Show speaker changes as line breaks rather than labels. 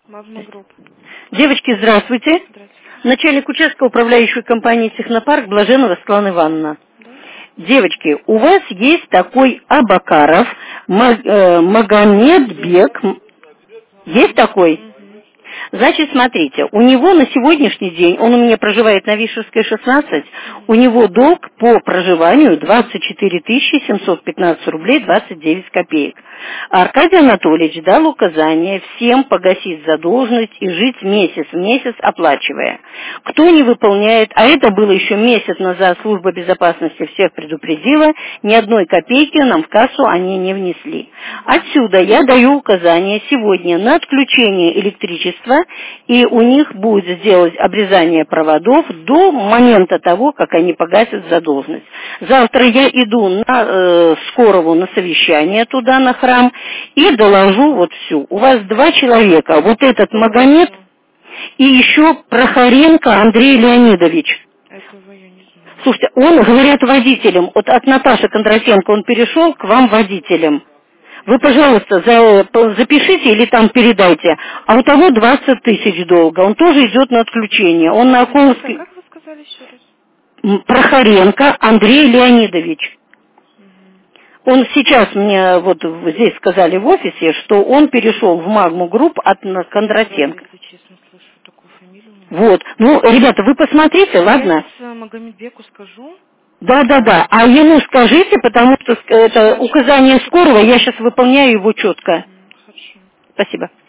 Магма Групп.
Девочки, здравствуйте.
Здравствуйте.
Начальник участка управляющей компании «Технопарк» Блаженова Светлана Ивановна.
Да?
Девочки, у вас есть такой Абакаров Магомедбек. Есть такой?
Угу.
Значит, смотрите, у него на сегодняшний день, он у меня проживает на Вишерской, 16, у него долг по проживанию 24 715 рублей 29 копеек. Аркадий Анатольевич дал указание всем погасить задолженность и жить месяц в месяц, оплачивая. Кто не выполняет, а это было еще месяц назад, служба безопасности всех предупредила, ни одной копейки нам в кассу они не внесли. Отсюда я даю указание сегодня на отключение электричества, и у них будет сделать обрезание проводов до момента того, как они погасят задолженность. Завтра я иду на Скорову на совещание туда, на храм, и доложу вот всю. У вас 2 человека, вот этот Магомед и еще Прохоренко Андрей Леонидович.
Этого я не знаю.
Слушайте, он, говорят, водителем. Вот от Наташи Кондратенко он перешел к вам водителем. Вы, пожалуйста, запишите или там передайте. А у того 20 тысяч долга. Он тоже идет на отключение. Он на Околовской...
Как вы сказали еще раз?
Прохоренко Андрей Леонидович.
Угу.
Он сейчас мне вот здесь сказали в офисе, что он перешел в Магму Групп от Кондратенко.
Если честно, слышу такую фамилию.
Вот. Ну, ребята, вы посмотрите, ладно?
Я Магомедбеку скажу.
Да. А ему скажите, потому что это указание Скорого, я сейчас выполняю его четко.
Хорошо.
Спасибо.